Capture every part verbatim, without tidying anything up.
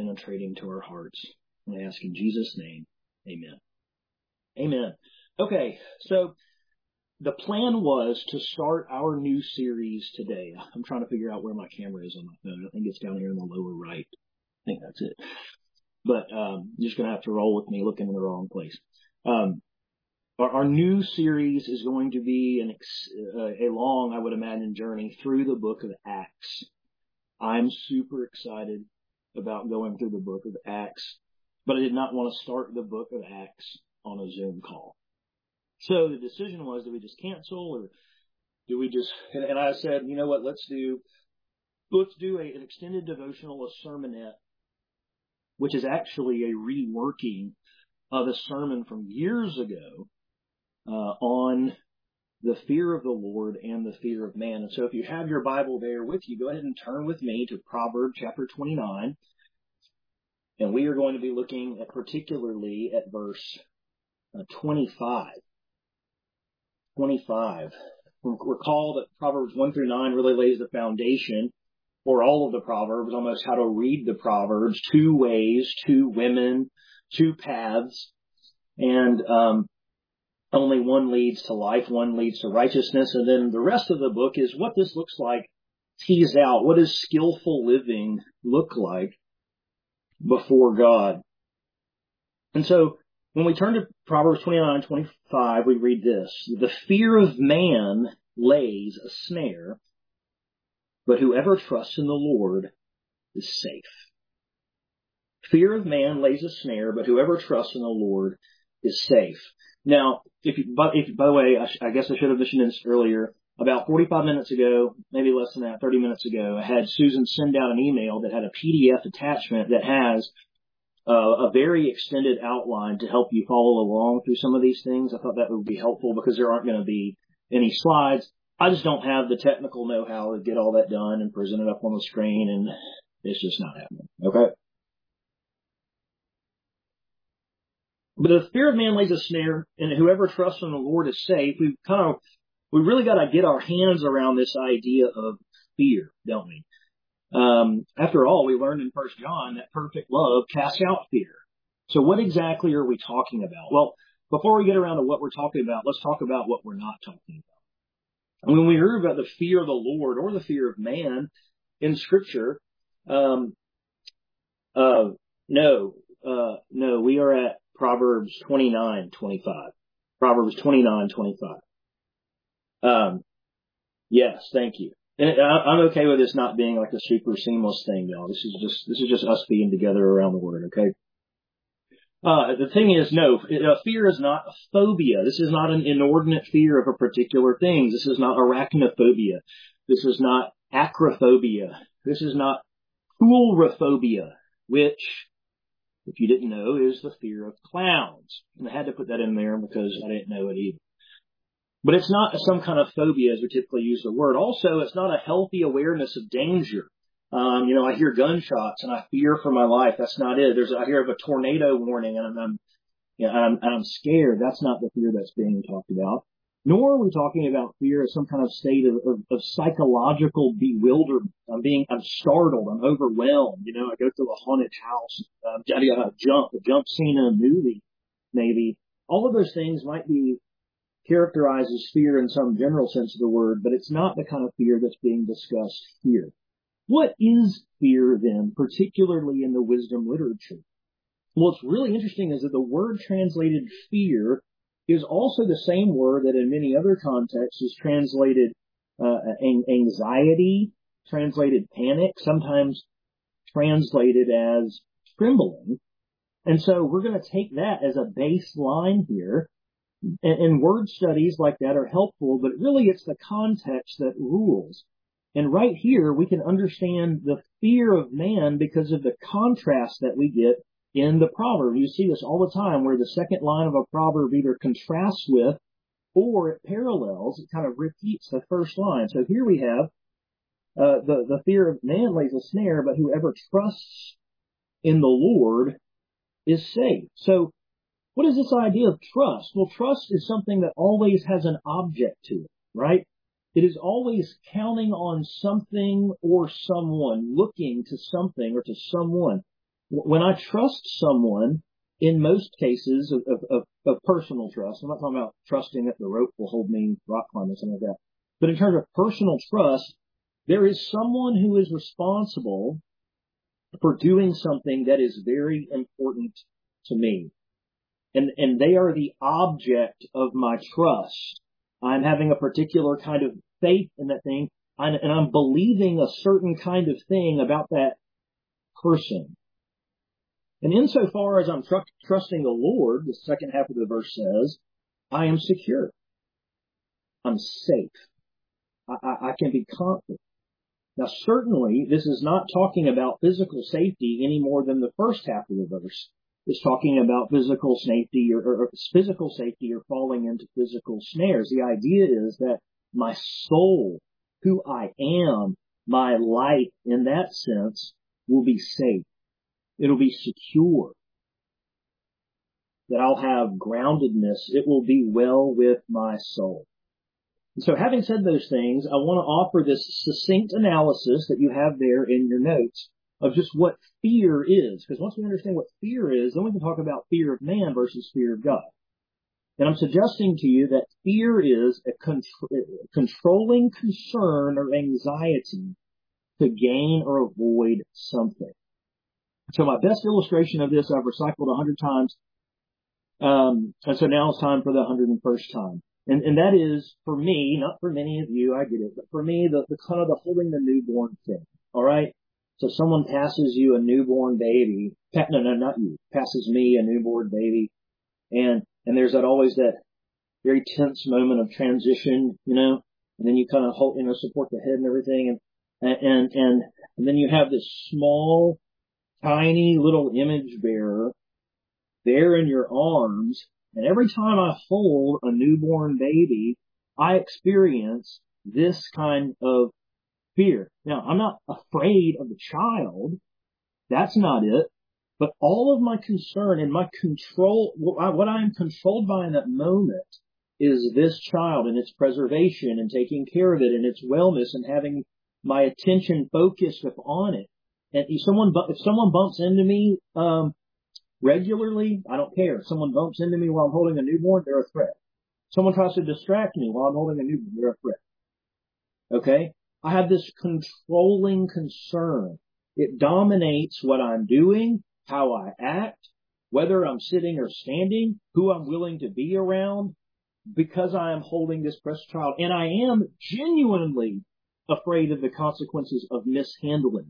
penetrating to our hearts. I ask in Jesus' name, amen. Amen. Okay, so the plan was to start our new series today. I'm trying to figure out where my camera is on my phone. I think it's down here in the lower right. I think that's it. But um, you're just going to have to roll with me looking in the wrong place. Um, our, our new series is going to be an ex- uh, a long, I would imagine, journey through the book of Acts. I'm super excited about going through the book of Acts, but I did not want to start the book of Acts on a Zoom call. So the decision was, do we just cancel or do we just, and, and I said, you know what, let's do, let's do a, an extended devotional, a sermonette, which is actually a reworking of a sermon from years ago uh, on the fear of the Lord and the fear of man. And so if you have your Bible there with you, go ahead and turn with me to Proverbs chapter twenty-nine. And we are going to be looking at particularly at verse uh, twenty-five. twenty-five. Recall that Proverbs one through nine really lays the foundation for all of the Proverbs, almost how to read the Proverbs, two ways, two women, two paths, and um, only one leads to life, one leads to righteousness, and then the rest of the book is what this looks like, teased out. What does skillful living look like before God? And so, when we turn to Proverbs twenty-nine twenty-five, we read this: the fear of man lays a snare, but whoever trusts in the Lord is safe. Fear of man lays a snare, but whoever trusts in the Lord is safe. Now, if you, by, if, by the way, I, sh- I guess I should have mentioned this earlier. About forty-five minutes ago, maybe less than that, thirty minutes ago, I had Susan send out an email that had a P D F attachment that has Uh, a very extended outline to help you follow along through some of these things. I thought that would be helpful because there aren't going to be any slides. I just don't have the technical know-how to get all that done and present it up on the screen, and it's just not happening. Okay? But the fear of man lays a snare, and whoever trusts in the Lord is safe. We kind of, we really got to get our hands around this idea of fear, don't we? Um, after all, we learned in First John that perfect love casts out fear. So what exactly are we talking about? Well, before we get around to what we're talking about, let's talk about what we're not talking about. When we hear about the fear of the Lord or the fear of man in Scripture, um, uh, no, uh, no, we are at Proverbs twenty-nine twenty-five. Proverbs twenty-nine twenty-five. Um, yes, thank you. And I'm okay with this not being like a super seamless thing, y'all. This is just, this is just us being together around the Word, okay? Uh, the thing is, no, fear is not a phobia. This is not an inordinate fear of a particular thing. This is not arachnophobia. This is not acrophobia. This is not coulrophobia, which, if you didn't know, is the fear of clowns. And I had to put that in there because I didn't know it either. But it's not some kind of phobia as we typically use the word. Also, it's not a healthy awareness of danger. Um, you know, I hear gunshots and I fear for my life. That's not it. There's, I hear of a tornado warning and I'm, I'm, you know, I'm, I'm scared. That's not the fear that's being talked about. Nor are we talking about fear as some kind of state of, of, of psychological bewilderment. I'm being, I'm startled. I'm overwhelmed. You know, I go to a haunted house. Um, I got a jump, a jump scene in a movie, maybe. All of those things might be characterizes fear in some general sense of the word, but it's not the kind of fear that's being discussed here. What is fear then, particularly in the wisdom literature? Well, what's really interesting is that the word translated fear is also the same word that in many other contexts is translated uh, anxiety, translated panic, sometimes translated as trembling. And so we're going to take that as a baseline here. And word studies like that are helpful, but really it's the context that rules. And right here, we can understand the fear of man because of the contrast that we get in the proverb. You see this all the time where the second line of a proverb either contrasts with or it parallels. It kind of repeats the first line. So here we have uh, the, the fear of man lays a snare, but whoever trusts in the Lord is safe. So what is this idea of trust? Well, trust is something that always has an object to it, right? It is always counting on something or someone, looking to something or to someone. When I trust someone, in most cases of, of, of, of personal trust, I'm not talking about trusting that the rope will hold me rock climbing or something like that, but in terms of personal trust, there is someone who is responsible for doing something that is very important to me. And, and they are the object of my trust. I'm having a particular kind of faith in that thing, and I'm believing a certain kind of thing about that person. And insofar as I'm tr- trusting the Lord, the second half of the verse says, I am secure. I'm safe. I, I, I can be confident. Now, certainly, this is not talking about physical safety any more than the first half of the verse is talking about physical safety or, or, or physical safety or falling into physical snares. The idea is that my soul, who I am, my life in that sense will be safe. It'll be secure. That I'll have groundedness. It will be well with my soul. And so having said those things, I want to offer this succinct analysis that you have there in your notes of just what fear is. Because once we understand what fear is, then we can talk about fear of man versus fear of God. And I'm suggesting to you that fear is a contr- controlling concern or anxiety to gain or avoid something. So my best illustration of this I've recycled a hundred times. Um, and so now it's time for the hundred and first time. And, and that is, for me, not for many of you, I get it, but for me, the, the kind of the holding the newborn thing. All right? So someone passes you a newborn baby. No, no, not you. Passes me a newborn baby. And, and there's that always that very tense moment of transition, you know, and then you kind of hold, you know, support the head and everything. And, and, and, and then you have this small, tiny little image bearer there in your arms. And every time I hold a newborn baby, I experience this kind of fear. Now, I'm not afraid of the child. That's not it. But all of my concern and my control, what I am controlled by in that moment is this child and its preservation and taking care of it and its wellness and having my attention focused upon it. And if someone, if someone bumps into me, um, regularly, I don't care. If someone bumps into me while I'm holding a newborn, they're a threat. Someone tries to distract me while I'm holding a newborn, they're a threat. Okay? I have this controlling concern. It dominates what I'm doing, how I act, whether I'm sitting or standing, who I'm willing to be around, because I am holding this precious child. And I am genuinely afraid of the consequences of mishandling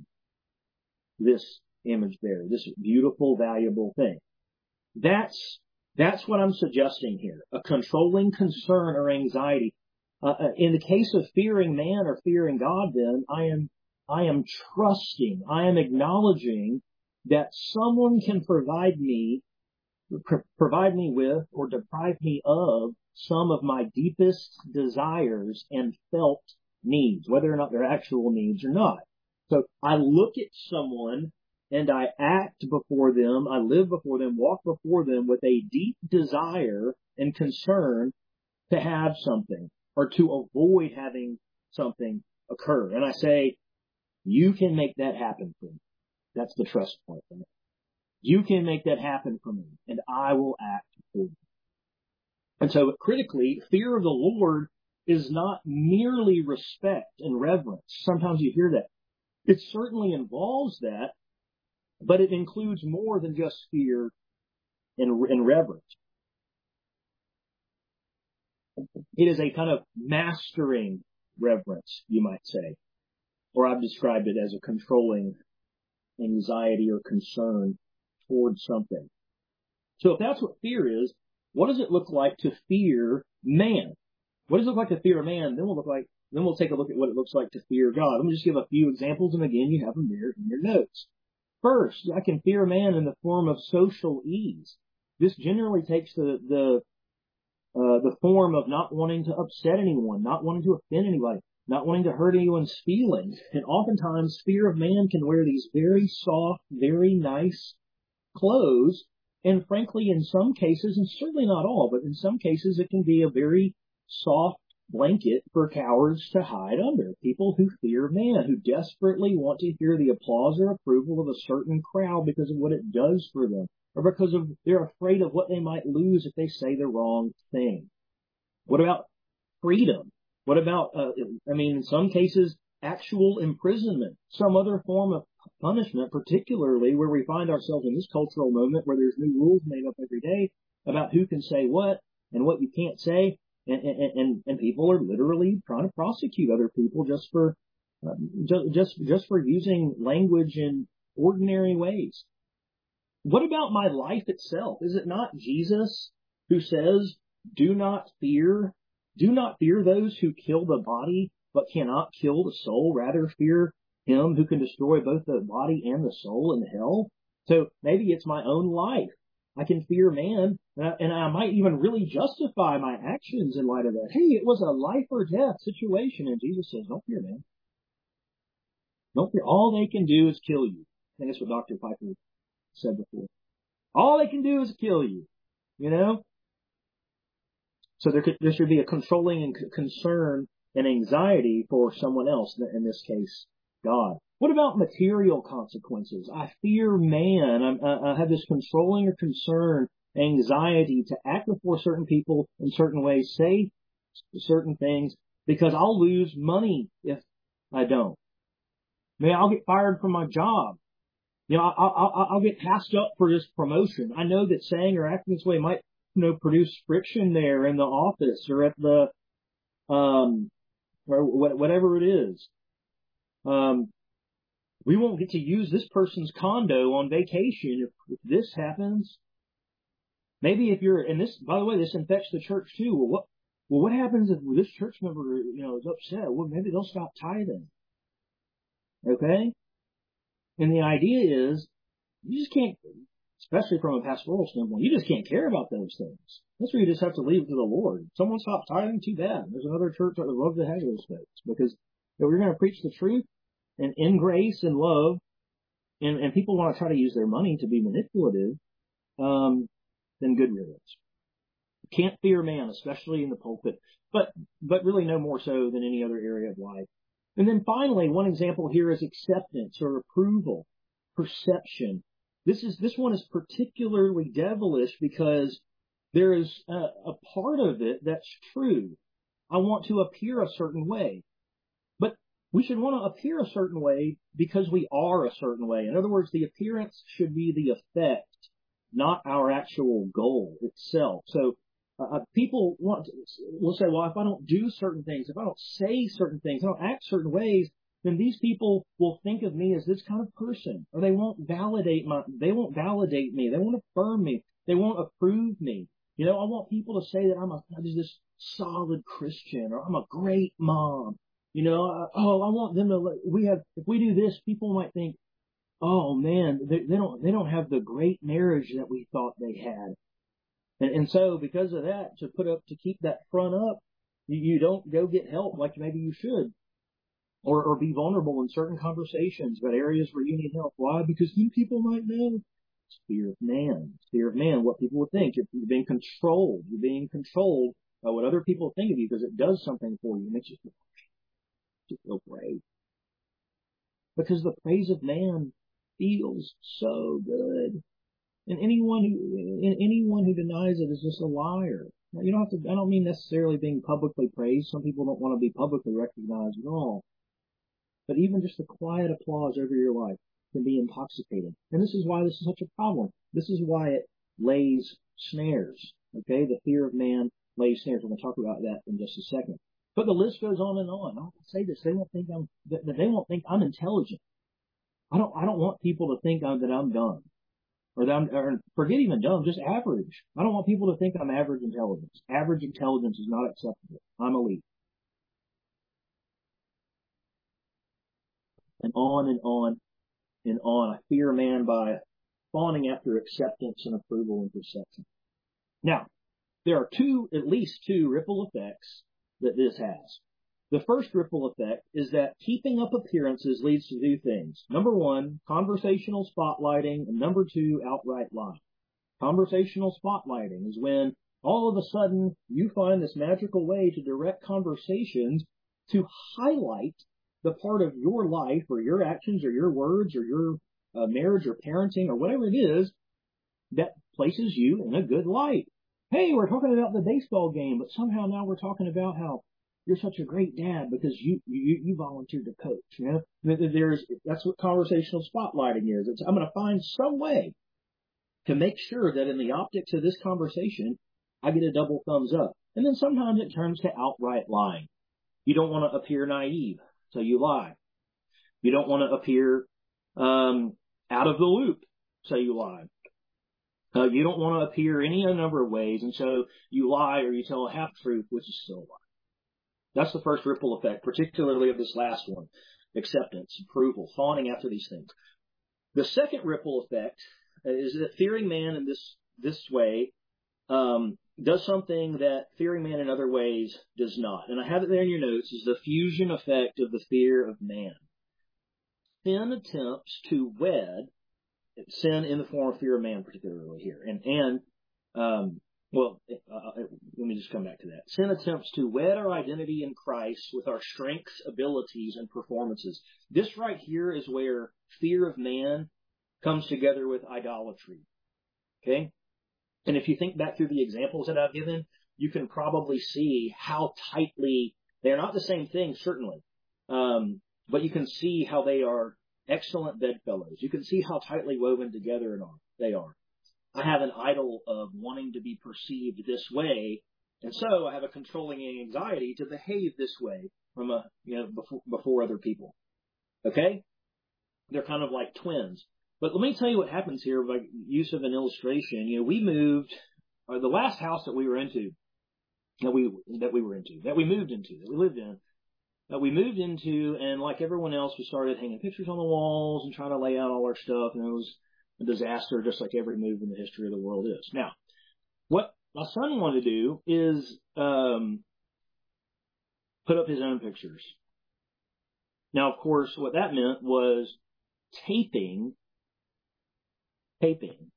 this image bearer, this beautiful, valuable thing. That's, that's what I'm suggesting here. A controlling concern or anxiety. Uh, in the case of fearing man or fearing God, then I am, I am trusting, I am acknowledging that someone can provide me, pr- provide me with or deprive me of some of my deepest desires and felt needs, whether or not they're actual needs or not. So I look at someone and I act before them, I live before them, walk before them with a deep desire and concern to have something or to avoid having something occur. And I say, you can make that happen for me. That's the trust point for me. You can make that happen for me, and I will act for you. And so critically, fear of the Lord is not merely respect and reverence. Sometimes you hear that. It certainly involves that, but it includes more than just fear and, and reverence. It is a kind of mastering reverence, you might say. Or I've described it as a controlling anxiety or concern towards something. So if that's what fear is, what does it look like to fear man? What does it look like to fear man? Then we'll look like, then we'll take a look at what it looks like to fear God. Let me just give a few examples, and again, you have them there in your notes. First, I can fear man in the form of social ease. This generally takes the the uh, the form of not wanting to upset anyone, not wanting to offend anybody, not wanting to hurt anyone's feelings. And oftentimes, fear of man can wear these very soft, very nice clothes. And frankly, in some cases, and certainly not all, but in some cases, it can be a very soft blanket for cowards to hide under. People who fear man, who desperately want to hear the applause or approval of a certain crowd because of what it does for them, or because of they're afraid of what they might lose if they say the wrong thing. What about freedom? What about, uh, I mean, in some cases, actual imprisonment, some other form of punishment, particularly where we find ourselves in this cultural moment where there's new rules made up every day about who can say what and what you can't say. And, and, and, and people are literally trying to prosecute other people just for, uh, just, just, just for using language in ordinary ways. What about my life itself? Is it not Jesus who says, do not fear, do not fear those who kill the body, but cannot kill the soul. Rather fear him who can destroy both the body and the soul in hell. So maybe it's my own life. I can fear man, and I, and I might even really justify my actions in light of that. Hey, it was a life or death situation, and Jesus says, don't fear man. Don't fear. All they can do is kill you. I think that's what Doctor Piper said before. All they can do is kill you, you know? So there could, there should be a controlling and c- concern and anxiety for someone else, in this case, God. What about material consequences? I fear man. I'm, I, I have this controlling or concern, anxiety to act before certain people in certain ways, say certain things, because I'll lose money if I don't. Maybe I'll get fired from my job. You know, I'll, I'll, I'll get passed up for this promotion. I know that saying or acting this way might, you know, produce friction there in the office or at the, um, or whatever it is. Um, we won't get to use this person's condo on vacation if, if this happens. Maybe if you're, and this, by the way, this infects the church too. Well, what, well, what happens if this church member, you know, is upset? Well, maybe they'll stop tithing. Okay? And the idea is, you just can't, especially from a pastoral standpoint, you just can't care about those things. That's where you just have to leave it to the Lord. If someone stops tithing, too bad. There's another church that would love to have those things. Because if we're going to preach the truth and in grace and love, and, and people want to try to use their money to be manipulative, um, then good riddance. Can't fear man, especially in the pulpit, but, but really no more so than any other area of life. And then finally, one example here is acceptance or approval, perception. This is, this one is particularly devilish because there is a, a part of it that's true. I want to appear a certain way, but we should want to appear a certain way because we are a certain way. In other words, the appearance should be the effect, not our actual goal itself. So uh, people want to, will say, well, if I don't do certain things, if I don't say certain things, I don't act certain ways, then these people will think of me as this kind of person, or they won't validate my, they won't validate me, they won't affirm me, they won't approve me. You know, I want people to say that I'm a, I'm this solid Christian, or I'm a great mom. You know, uh, oh, I want them to, we have, if we do this, people might think, oh man, they, they don't, they don't have the great marriage that we thought they had. And, and so because of that, to put up, to keep that front up, you, you don't go get help like maybe you should. Or, or be vulnerable in certain conversations about areas where you need help. Why? Because then people might know. It's fear of man. It's fear of man, what people would think. You're, you're being controlled. You're being controlled by what other people think of you because it does something for you. It makes you feel, you feel great. Because the praise of man feels so good. And anyone who, and anyone who denies it is just a liar. Now, you don't have to, I don't mean necessarily being publicly praised. Some people don't want to be publicly recognized at all. But even just the quiet applause over your life can be intoxicating. And this is why this is such a problem. This is why it lays snares. Okay? The fear of man lays snares. We're going to talk about that in just a second. But the list goes on and on. I'll say this. They won't think I'm, that they won't think I'm intelligent. I don't, I don't want people to think I'm, that I'm dumb. Or that I'm, or forget even dumb, just average. I don't want people to think I'm average intelligence. Average intelligence is not acceptable. I'm elite. And on and on and on. I fear man by fawning after acceptance and approval and perception. Now, there are two, at least two ripple effects that this has. The first ripple effect is that keeping up appearances leads to two things. Number one, conversational spotlighting, and number two, outright lying. Conversational spotlighting is when all of a sudden you find this magical way to direct conversations to highlight the part of your life or your actions or your words or your uh, marriage or parenting or whatever it is that places you in a good light. Hey, we're talking about the baseball game, but somehow now we're talking about how you're such a great dad because you you, you volunteered to coach. You know, there's that's what conversational spotlighting is. It's, I'm going to find some way to make sure that in the optics of this conversation, I get a double thumbs up. And then sometimes it turns to outright lying. You don't want to appear naive, so you lie. You don't want to appear um, out of the loop, so you lie. Uh, you don't want to appear any number of ways, and so you lie or you tell a half-truth, which is still a lie. That's the first ripple effect, particularly of this last one, acceptance, approval, fawning after these things. The second ripple effect is that fearing man in this this way um, does something that fearing man in other ways does not. And I have it there in your notes, is the fusion effect of the fear of man. Sin attempts to wed, sin in the form of fear of man particularly here, and, and um, well, uh, let me just come back to that. Sin attempts to wed our identity in Christ with our strengths, abilities, and performances. This right here is where fear of man comes together with idolatry. Okay? And if you think back through the examples that I've given, you can probably see how tightly, they're not the same thing, certainly, um, but you can see how they are excellent bedfellows. You can see how tightly woven together they are. I have an idol of wanting to be perceived this way, and so I have a controlling anxiety to behave this way from a you know before, before other people. Okay? They're kind of like twins. But let me tell you what happens here by use of an illustration. You know, we moved, or the last house that we were into, that we that we were into, that we moved into, that we lived in, that we moved into, and like everyone else, we started hanging pictures on the walls and trying to lay out all our stuff, and it was a disaster, just like every move in the history of the world is. Now, what my son wanted to do is um, put up his own pictures. Now, of course, what that meant was taping, taping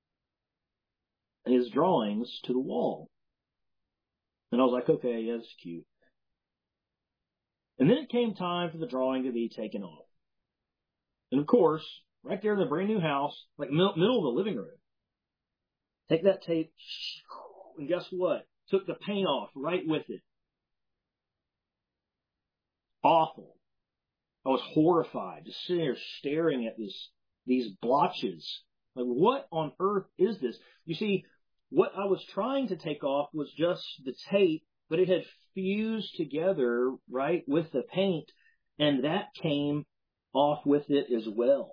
his drawings to the wall. And I was like, okay, yeah, that's cute. And then it came time for the drawing to be taken off. And of course, right there in the brand new house, like middle of the living room, take that tape, and guess what? Took the paint off right with it. Awful. I was horrified, just sitting there staring at this, these blotches. Like, what on earth is this? You see, what I was trying to take off was just the tape, but it had fused together, right, with the paint, and that came off with it as well.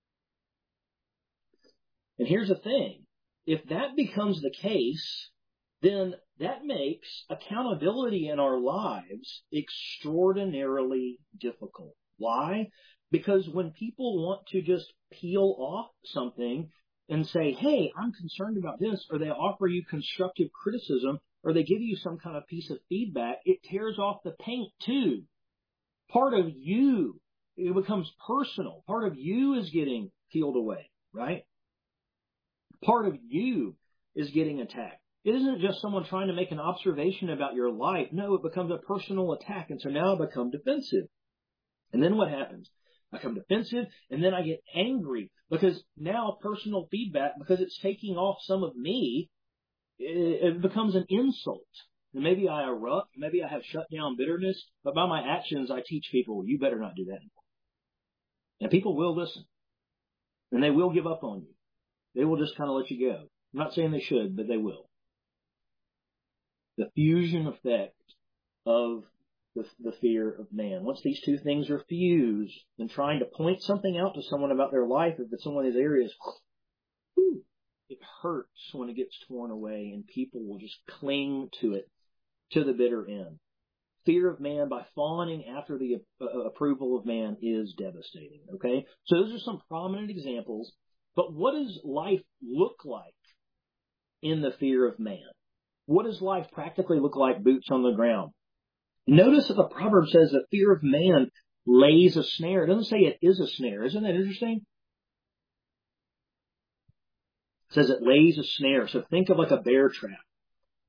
And here's the thing. If that becomes the case, then that makes accountability in our lives extraordinarily difficult. Why? Because when people want to just peel off something and say, hey, I'm concerned about this, or they offer you constructive criticism, or they give you some kind of piece of feedback, it tears off the paint too. Part of you, it becomes personal. Part of you is getting peeled away, right? Part of you is getting attacked. It isn't just someone trying to make an observation about your life. No, it becomes a personal attack, and so now I become defensive. And then what happens? I become defensive, and then I get angry because now personal feedback, because it's taking off some of me, it becomes an insult. And maybe I erupt, maybe I have shut down bitterness, but by my actions I teach people, you better not do that anymore. And people will listen, and they will give up on you. They will just kind of let you go. I'm not saying they should, but they will. The fusion effect of the, the fear of man. Once these two things are fused, and trying to point something out to someone about their life, if it's someone in these areas, whew, it hurts when it gets torn away, and people will just cling to it to the bitter end. Fear of man by fawning after the uh, approval of man is devastating. Okay, so those are some prominent examples. But what does life look like in the fear of man? What does life practically look like, boots on the ground? Notice that the proverb says that fear of man lays a snare. It doesn't say it is a snare. Isn't that interesting? It says it lays a snare. So think of like a bear trap.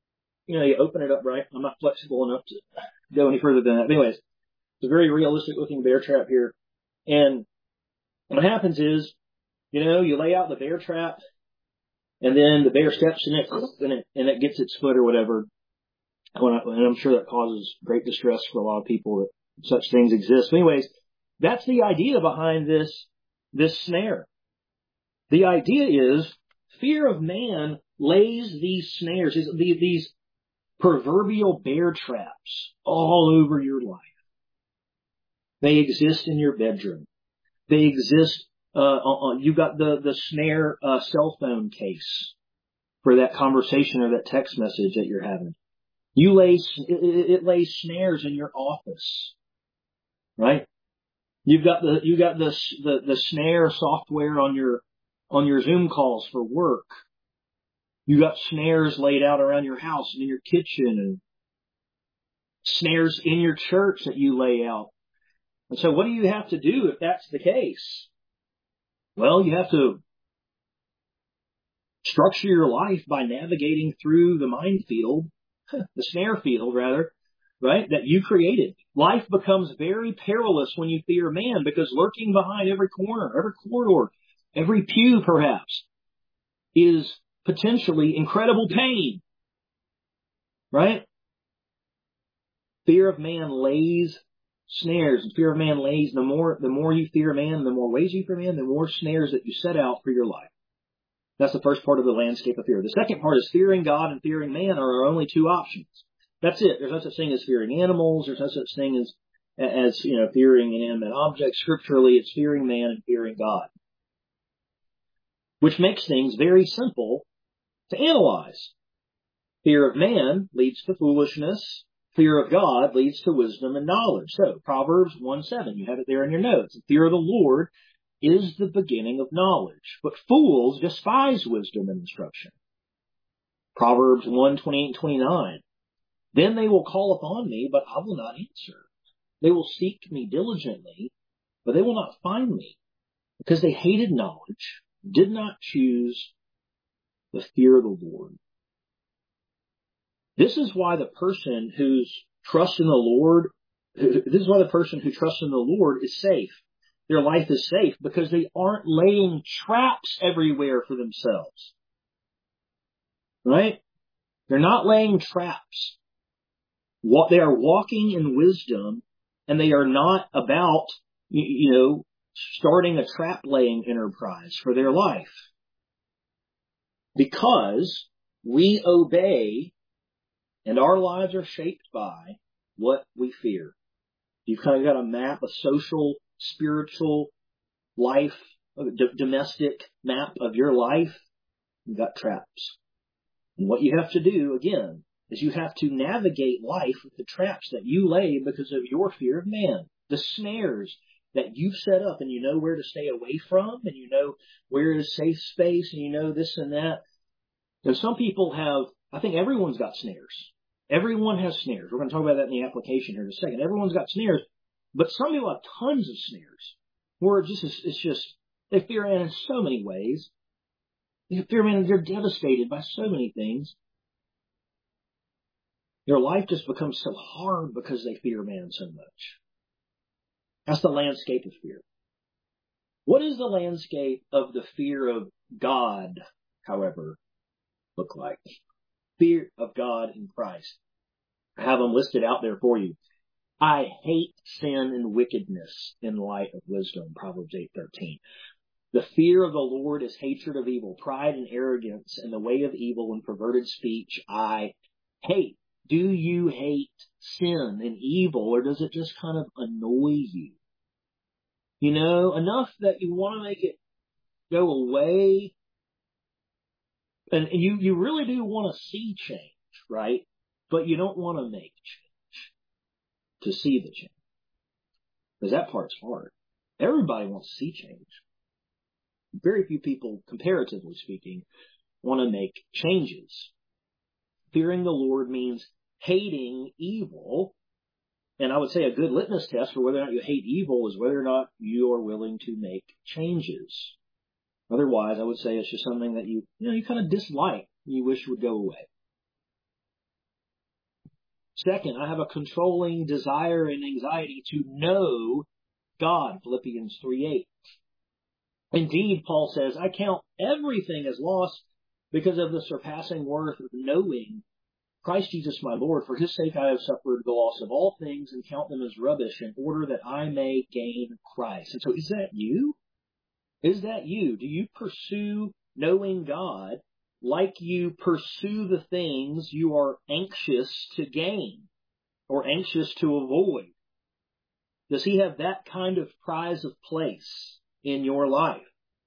you know, you open it up right. I'm not flexible enough to go any further than that. But anyways, it's a very realistic looking bear trap here. And what happens is, you know, you lay out the bear trap, and then the bear steps in it, and it, and it gets its foot or whatever. And I'm sure that causes great distress for a lot of people that such things exist. But anyways, that's the idea behind this, this snare. The idea is fear of man lays these snares, these, these proverbial bear traps all over your life. They exist in your bedroom. They exist, uh, on, you've got the, the snare, uh, cell phone case for that conversation or that text message that you're having. You lay, it, it lays snares in your office, right? You've got the, you got the, the, the snare software on your, on your Zoom calls for work. You got snares laid out around your house and in your kitchen, and snares in your church that you lay out. And so what do you have to do if that's the case? Well, you have to structure your life by navigating through the minefield, the snare field rather, right, that you created. Life becomes very perilous when you fear man, because lurking behind every corner, every corridor, every pew perhaps, is potentially incredible pain, right? Fear of man lays snares, and fear of man lays, the more, the more you fear man, the more ways you fear man, the more snares that you set out for your life. That's the first part of the landscape of fear. The second part is fearing God and fearing man are our only two options. That's it. There's no such thing as fearing animals. There's no such thing as, as, you know, fearing inanimate objects. Scripturally, it's fearing man and fearing God, which makes things very simple to analyze. Fear of man leads to foolishness. Fear of God leads to wisdom and knowledge. So, Proverbs one seven, you have it there in your notes. The fear of the Lord is the beginning of knowledge, but fools despise wisdom and instruction. Proverbs one twenty-eight and twenty-nine. Then they will call upon me, but I will not answer. They will seek me diligently, but they will not find me, because they hated knowledge, did not choose the fear of the Lord. This is why the person who's trusts in the Lord, this is why the person who trusts in the Lord is safe. Their life is safe because they aren't laying traps everywhere for themselves. Right? They're not laying traps. What they are walking in wisdom, and they are not about, you know, starting a trap laying enterprise for their life. Because we obey, and our lives are shaped by what we fear. You've kind of got a map, a social, spiritual life, a d- domestic map of your life. You've got traps. And what you have to do, again, is you have to navigate life with the traps that you lay because of your fear of man. The snares that you've set up, and you know where to stay away from, and you know where is safe space, and you know this and that. And some people have, I think everyone's got snares. Everyone has snares. We're going to talk about that in the application here in a second. Everyone's got snares, but some people have tons of snares where it just is, it's just, they fear man in so many ways. They fear man, they're devastated by so many things. Their life just becomes so hard because they fear man so much. That's the landscape of fear. What is the landscape of the fear of God, however, look like? Fear of God in Christ. I have them listed out there for you. I hate sin and wickedness in light of wisdom, Proverbs eight thirteen. The fear of the Lord is hatred of evil, pride and arrogance, and the way of evil and perverted speech I hate. Do you hate sin and evil, or does it just kind of annoy you? You know, enough that you want to make it go away. And you, you really do want to see change, right? But you don't want to make change to see the change. Because that part's hard. Everybody wants to see change. Very few people, comparatively speaking, want to make changes. Fearing the Lord means hating evil. And I would say a good litmus test for whether or not you hate evil is whether or not you are willing to make changes. Otherwise, I would say it's just something that you, you know, you kind of dislike, you wish would go away. Second, I have a controlling desire and anxiety to know God, Philippians three eight. Indeed, Paul says, I count everything as loss because of the surpassing worth of knowing Christ Jesus my Lord. For his sake I have suffered the loss of all things and count them as rubbish in order that I may gain Christ. And so is that you? Is that you? Do you pursue knowing God like you pursue the things you are anxious to gain or anxious to avoid? Does he have that kind of prize of place in your life?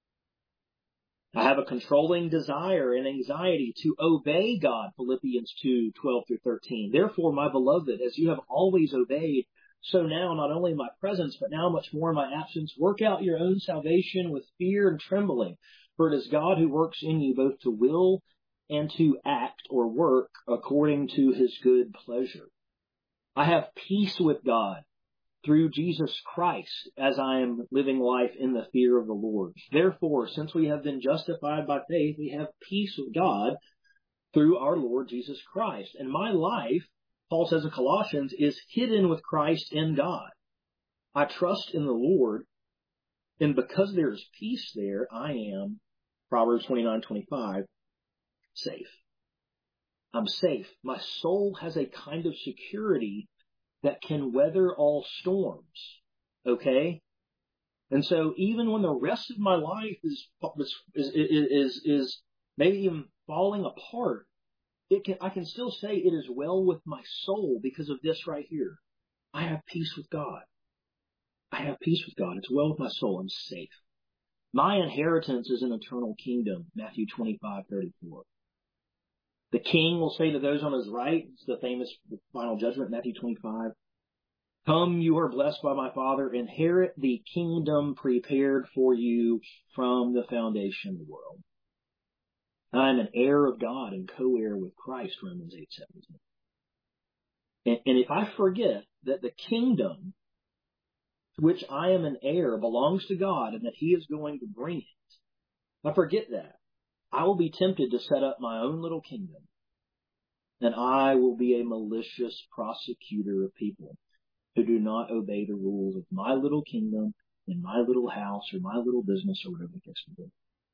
I have a controlling desire and anxiety to obey God, Philippians two twelve through thirteen. Therefore, my beloved, as you have always obeyed, so now, not only in my presence, but now much more in my absence, work out your own salvation with fear and trembling. For it is God who works in you both to will and to act or work according to his good pleasure. I have peace with God through Jesus Christ as I am living life in the fear of the Lord. Therefore, since we have been justified by faith, we have peace with God through our Lord Jesus Christ. And my life, Paul says in Colossians, is hidden with Christ in God. I trust in the Lord, and because there is peace there, I am, Proverbs twenty-nine twenty-five, safe. I'm safe. My soul has a kind of security that can weather all storms. Okay? And so even when the rest of my life is is is is, is maybe even falling apart, it can I can still say it is well with my soul because of this right here. I have peace with God. I have peace with God. It's well with my soul. I'm safe. My inheritance is an eternal kingdom, Matthew twenty-five thirty-four. The king will say to those on his right, it's the famous final judgment, Matthew twenty-five, come, you are blessed by my Father, inherit the kingdom prepared for you from the foundation of the world. I am an heir of God and co-heir with Christ, Romans eight seventeen. And, and if I forget that the kingdom to which I am an heir belongs to God and that he is going to bring it, I forget that, I will be tempted to set up my own little kingdom. And I will be a malicious prosecutor of people who do not obey the rules of my little kingdom in my little house or my little business or whatever the case may be.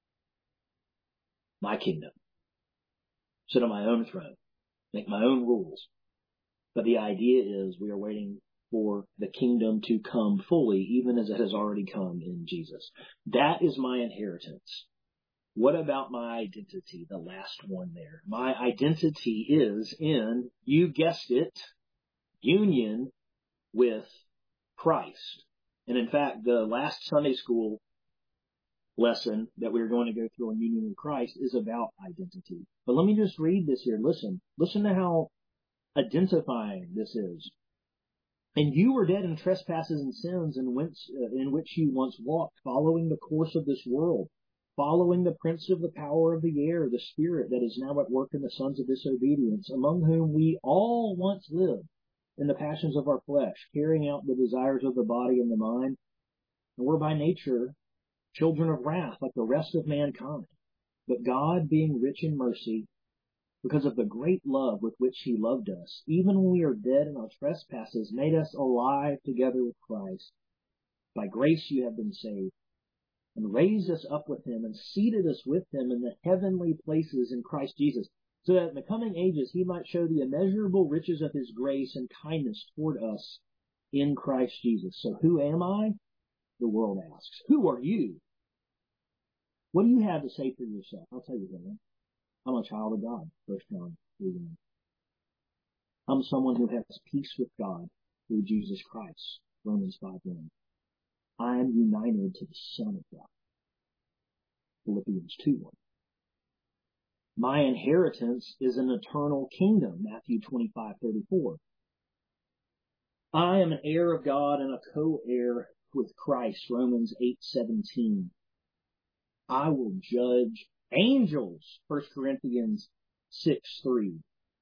My kingdom. Sit on my own throne. Make my own rules. But the idea is we are waiting for the kingdom to come fully, even as it has already come in Jesus. That is my inheritance. What about my identity? The last one there. My identity is in, you guessed it, union with Christ. And in fact, the last Sunday school lesson that we are going to go through on union with Christ is about identity. But let me just read this here. Listen. Listen to how identifying this is. And you were dead in trespasses and sins in which, uh, in which you once walked, following the course of this world, following the prince of the power of the air, the spirit that is now at work in the sons of disobedience, among whom we all once lived in the passions of our flesh, carrying out the desires of the body and the mind, and were by nature children of wrath like the rest of mankind. But God, being rich in mercy, because of the great love with which he loved us, even when we are dead in our trespasses, made us alive together with Christ. By grace you have been saved, and raised us up with him, and seated us with him in the heavenly places in Christ Jesus, so that in the coming ages he might show the immeasurable riches of his grace and kindness toward us in Christ Jesus. So who am I? The world asks. Who are you? What do you have to say for yourself? I'll tell you that. I'm a child of God, First John three one. I'm someone who has peace with God through Jesus Christ, Romans five one. I am united to the Son of God, Philippians two one. My inheritance is an eternal kingdom, Matthew twenty-five thirty-four. I am an heir of God and a co-heir with Christ, Romans eight seventeen. I will judge angels, First Corinthians six three.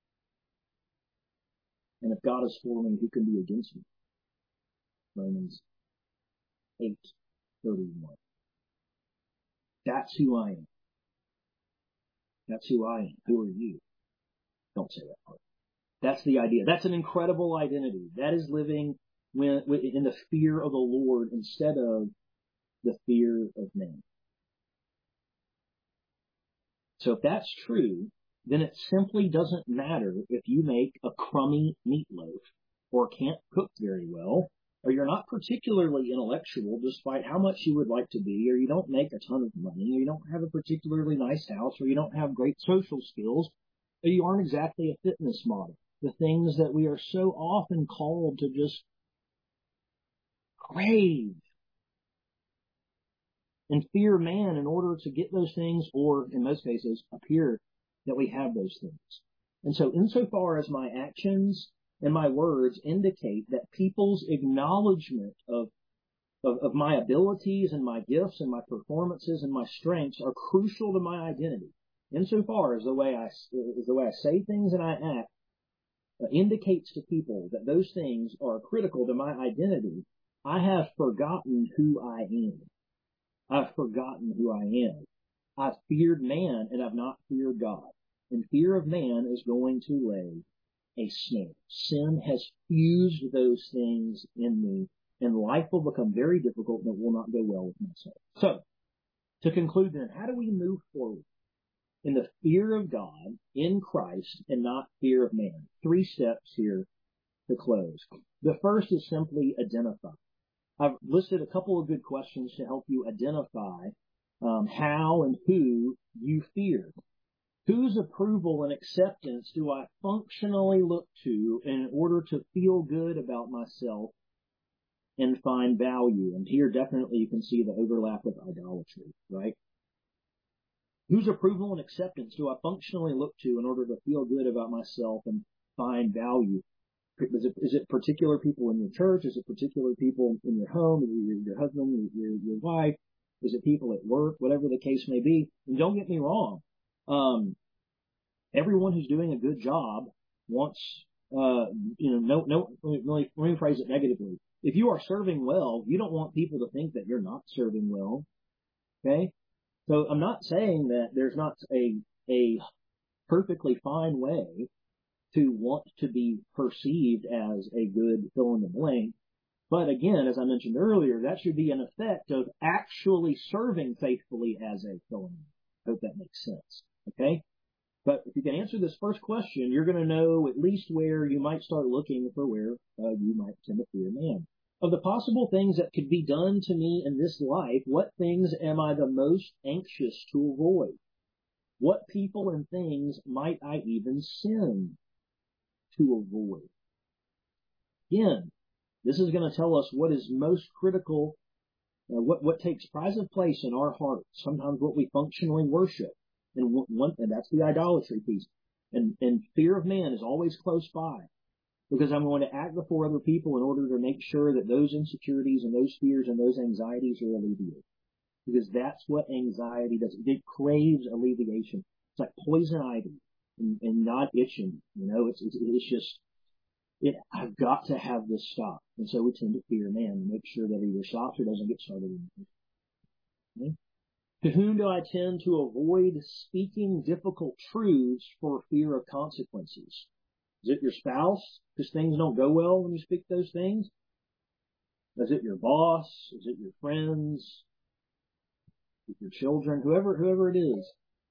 And if God is for me, who can be against me? Romans eight thirty-one. That's who I am. That's who I am. Who are you? Don't say that part. That's the idea. That's an incredible identity. That is living when, in the fear of the Lord instead of the fear of man. So if that's true, then it simply doesn't matter if you make a crummy meatloaf or can't cook very well, or you're not particularly intellectual despite how much you would like to be, or you don't make a ton of money, or you don't have a particularly nice house, or you don't have great social skills, or you aren't exactly a fitness model. The things that we are so often called to just crave and fear man in order to get those things, or in most cases, appear that we have those things. And so insofar as my actions and my words indicate that people's acknowledgement of, of, of my abilities and my gifts and my performances and my strengths are crucial to my identity, insofar as the way I, as the way I say things and I act uh, indicates to people that those things are critical to my identity, I have forgotten who I am. I've forgotten who I am. I've feared man and I've not feared God. And fear of man is going to lay a snare. Sin has fused those things in me, and life will become very difficult and it will not go well with myself. So, to conclude then, how do we move forward in the fear of God in Christ and not fear of man? Three steps here to close. The first is simply identify. I've listed a couple of good questions to help you identify um, how and who you fear. Whose approval and acceptance do I functionally look to in order to feel good about myself and find value? And here definitely you can see the overlap with idolatry, right? Whose approval and acceptance do I functionally look to in order to feel good about myself and find value? Is it, is it particular people in your church? Is it particular people in your home, your, your husband, your, your wife? Is it people at work? Whatever the case may be. And don't get me wrong. Um, everyone who's doing a good job wants, uh, you know, no, no, let me, let me phrase it negatively. If you are serving well, you don't want people to think that you're not serving well. Okay? So I'm not saying that there's not a, a perfectly fine way to want to be perceived as a good fill in the blank. But again, as I mentioned earlier, that should be an effect of actually serving faithfully as a fill in the blank. I hope that makes sense. Okay? But if you can answer this first question, you're going to know at least where you might start looking for where uh, you might tend to fear man. Of the possible things that could be done to me in this life, what things am I the most anxious to avoid? What people and things might I even sin to avoid? Again, this is going to tell us what is most critical, uh, what, what takes prize of place in our hearts, sometimes what we functionally worship. And one, and that's the idolatry piece. And, and fear of man is always close by, because I'm going to act before other people in order to make sure that those insecurities and those fears and those anxieties are alleviated. Because that's what anxiety does. It craves alleviation. It's like poison ivy and, and not itching. You know, it's, it's, it's just, it, I've got to have this stop. And so we tend to fear man and make sure that it either stops or doesn't get started. Okay? To whom do I tend to avoid speaking difficult truths for fear of consequences? Is it your spouse, because things don't go well when you speak those things? Is it your boss? Is it your friends? Is it your children? Whoever, whoever it is.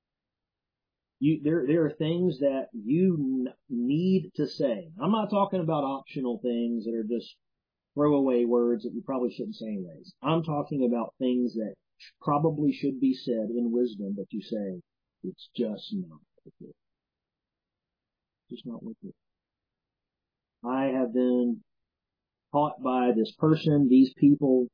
You, there, there are things that you n- need to say. I'm not talking about optional things that are just throwaway words that you probably shouldn't say anyways. I'm talking about things that probably should be said in wisdom, but you say, it's just not worth it. Just not worth it. I have been taught by this person, these people,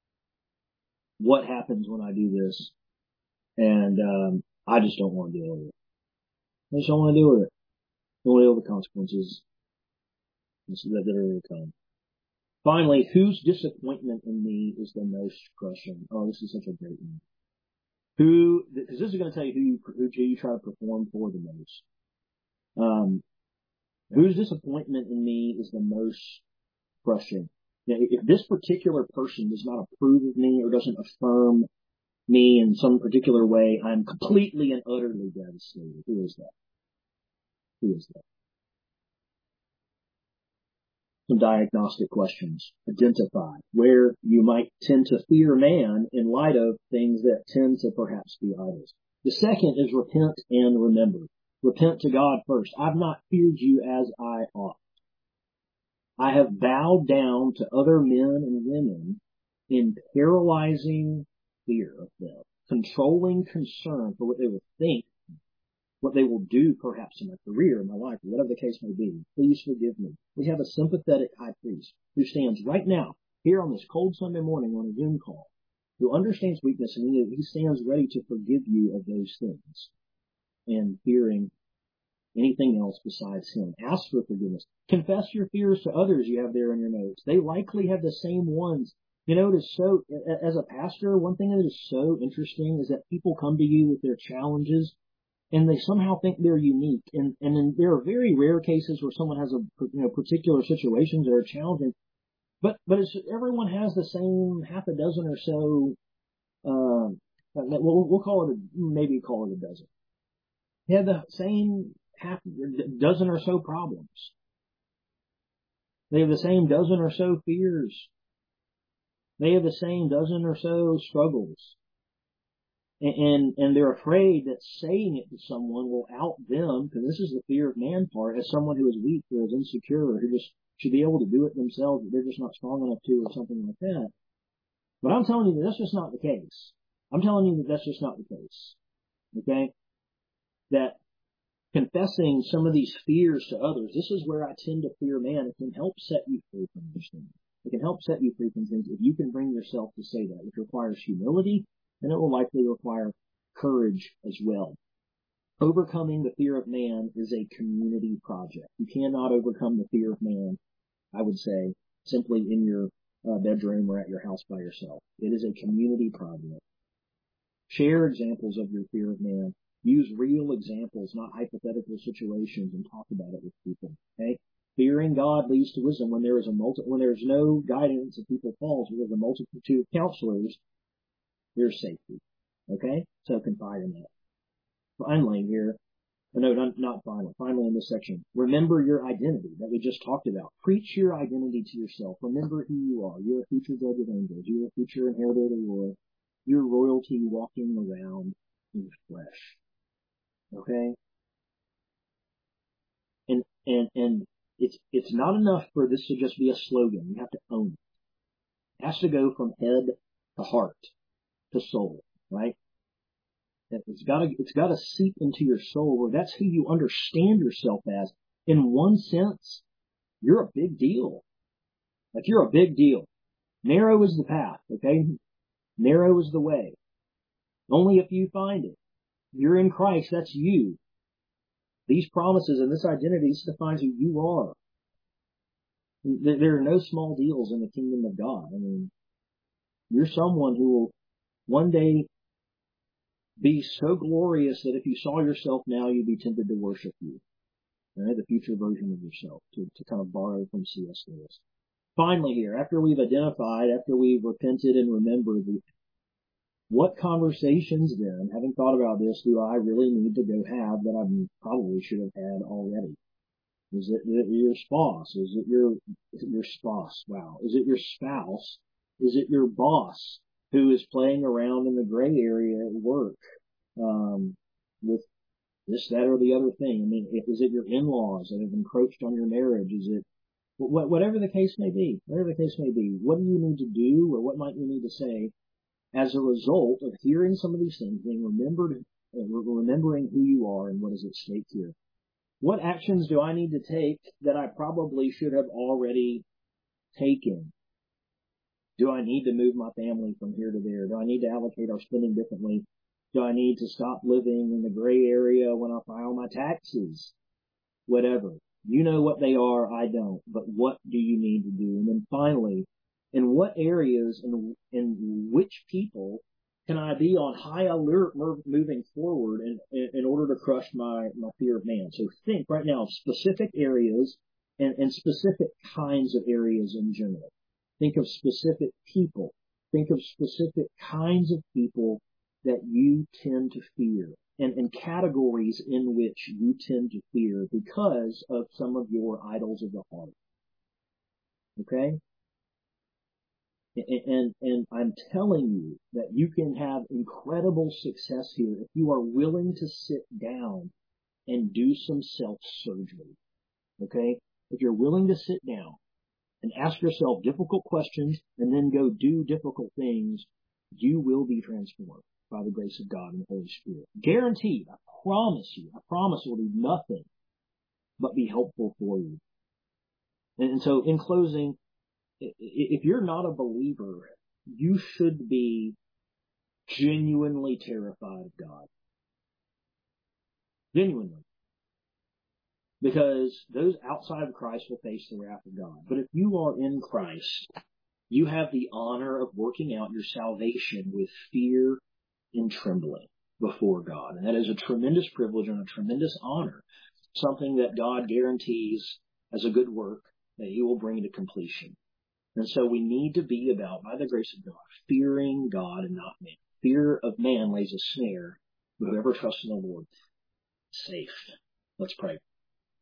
what happens when I do this, and um, I just don't want to deal with it. I just don't want to deal with it. I don't want to deal with the consequences that are going to come. Finally, whose disappointment in me is the most crushing? Oh, this is such a great one. Who, because this is going to tell you who you, who you try to perform for the most. Um, whose disappointment in me is the most crushing? Now, if this particular person does not approve of me or doesn't affirm me in some particular way, I'm completely and utterly devastated. Who is that? Who is that? some diagnostic questions. Identify where you might tend to fear man in light of things that tend to perhaps be idols. The second is repent and remember. Repent to God first. I've not feared you as I ought. I have bowed down to other men and women in paralyzing fear of them, controlling concern for what they will think, what they will do perhaps in my career, in my life, or whatever the case may be. Please forgive me. We have a sympathetic high priest who stands right now here on this cold Sunday morning on a Zoom call, who understands weakness, and he, he stands ready to forgive you of those things and fearing anything else besides him. Ask for forgiveness. Confess your fears to others you have there in your notes. They likely have the same ones. You know, it is so, as a pastor, one thing that is so interesting is that people come to you with their challenges and they somehow think they're unique. And, and then there are very rare cases where someone has a, you know, particular situations that are challenging. But, but it's, everyone has the same half a dozen or so, um, we'll, we'll call it a, maybe call it a dozen. They have the same half dozen or so problems. They have the same dozen or so fears. They have the same dozen or so struggles. And, and, and they're afraid that saying it to someone will out them, because this is the fear of man part, as someone who is weak or is insecure or who just should be able to do it themselves, but they're just not strong enough to, or something like that. But I'm telling you that that's just not the case. I'm telling you that that's just not the case. Okay? That confessing some of these fears to others, this is where I tend to fear man. It can help set you free from these things. It can help set you free from things if you can bring yourself to say that, which requires humility, and it will likely require courage as well. Overcoming the fear of man is a community project. You cannot overcome the fear of man, I would say, simply in your uh, bedroom or at your house by yourself. It is a community project. Share examples of your fear of man. Use real examples, not hypothetical situations, and talk about it with people. Okay? Fearing God leads to wisdom. When there is a multi, when there is no guidance and people falls, when there's a multitude of counselors, there's safety. Okay? So confide in that. Finally here, no, not, not finally, finally in this section, remember your identity that we just talked about. Preach your identity to yourself. Remember who you are. You're a future judge of angels. You're a future inheritor of the world. You're royalty walking around in the flesh. Okay? And, and, and it's, it's not enough for this to just be a slogan. You have to own it. It has to go from head to heart to soul, right? It's gotta, it's gotta seep into your soul where that's who you understand yourself as. In one sense, you're a big deal. Like you're a big deal. Narrow is the path, okay? Narrow is the way. Only if you find it. You're in Christ, that's you. These promises and this identity defines who you are. There are no small deals in the kingdom of God. I mean, you're someone who will one day be so glorious that if you saw yourself now, you'd be tempted to worship you. Right? The future version of yourself, to, to kind of borrow from C S Lewis. Finally here, after we've identified, after we've repented and remembered, what conversations then, having thought about this, do I really need to go have that I probably should have had already? Is it, is it your spouse? Is it your, is it your spouse? Wow. Is it your spouse? Is it your boss who is playing around in the gray area at work, um, with this, that, or the other thing? I mean, is it your in-laws that have encroached on your marriage? Is it, whatever the case may be, whatever the case may be, what do you need to do, or what might you need to say as a result of hearing some of these things, being remembered, uh, remembering who you are and what is at stake here? What actions do I need to take that I probably should have already taken? Do I need to move my family from here to there? Do I need to allocate our spending differently? Do I need to stop living in the gray area when I file my taxes? Whatever. You know what they are, I don't. But what do you need to do? And then finally, in what areas and in, in which people can I be on high alert moving forward in, in, in order to crush my, my fear of man? So think right now of specific areas and, and specific kinds of areas in general. Think of specific people. Think of specific kinds of people that you tend to fear, and, and categories in which you tend to fear because of some of your idols of the heart. Okay? And, and, and I'm telling you that you can have incredible success here if you are willing to sit down and do some self-surgery. Okay? If you're willing to sit down and ask yourself difficult questions and then go do difficult things, you will be transformed by the grace of God and the Holy Spirit. Guaranteed. I promise you. I promise it will do nothing but be helpful for you. And, and so in closing, if you're not a believer, you should be genuinely terrified of God. Genuinely. Because those outside of Christ will face the wrath of God. But if you are in Christ, you have the honor of working out your salvation with fear and trembling before God. And that is a tremendous privilege and a tremendous honor. Something that God guarantees as a good work that He will bring to completion. And so we need to be about, by the grace of God, fearing God and not man. Fear of man lays a snare, but whoever trusts in the Lord is safe. Let's pray.